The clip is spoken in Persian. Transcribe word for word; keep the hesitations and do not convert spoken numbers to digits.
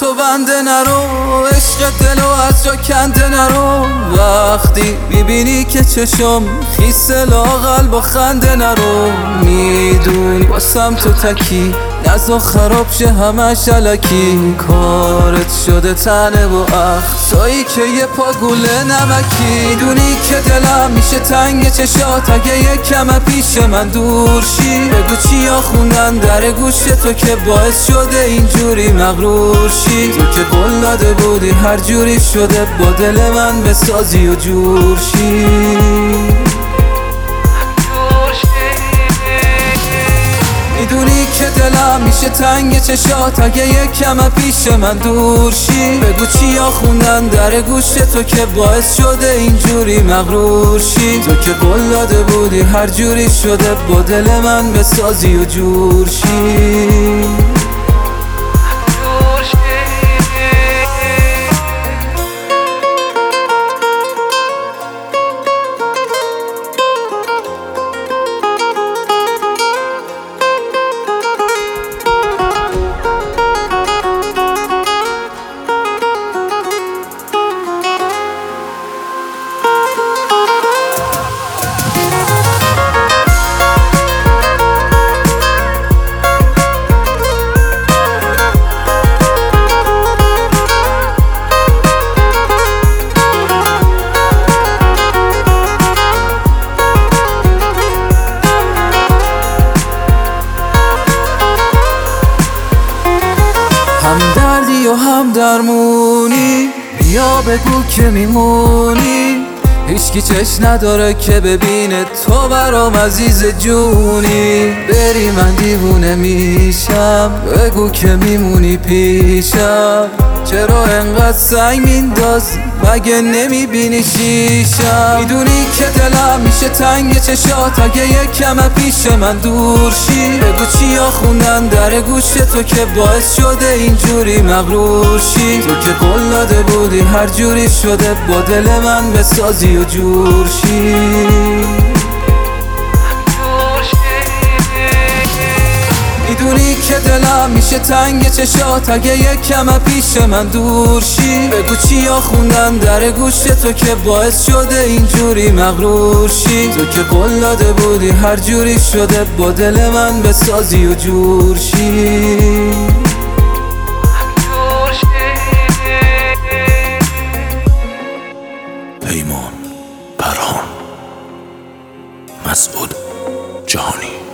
تو بنده نرو، عشق دلو از جا کنده نرو. وقتی میبینی که چشم خیسه لاغل با خنده نرو. میدونی واسم تو تکی نزا خراب شه همش علکی. کارت شده تنه و اخ تویی که یه پا گوله نمکی. میدونی که دلم میشه تنگ چشات اگه یک کم پیش من دور شی. بگو چیا خوندن در گوش تو که باعث شده اینجوری مغرور شی. تو که قول داده بودی هر جوری شده با دل من بسازی و جور شی. میدونی که دلم میشه تنگ چشات اگه یک کم پیش من دور شی. بگو چیا خوندن در گوش تو که باعث شده اینجوری مغرور شی. تو که قول داده بودی هر جوری شده با دل من بسازی و جور شی. هم دردی و هم درمونی، بیا بگو که میمونی. هیچکی چشم نداره که ببینه تو برام عزیز جونی. بری من دیوونه میشم، بگو که میمونی پیشم. چرا انقدر سنگ میندازی مگه نمیبینی شیشم. میدونی که دلم میشه تنگ چشات اگه یک کم پیش من دور شی. بگو چیا خوندن در گوش تو که باعث شده اینجوری مغرور شی. تو که قول داده بودی هر جوری شده با دل من بسازی و جور شی. میدونی که دلم میشه تنگ چشات اگه یک کم پیش من دور شی. بگو چیا خوندن در گوش تو که باعث شده اینجوری مغرور شی. تو که قول داده بودی هر جوری شده با دل من بسازی و جور شی. پیمان، پرهان، مسعود جهانی.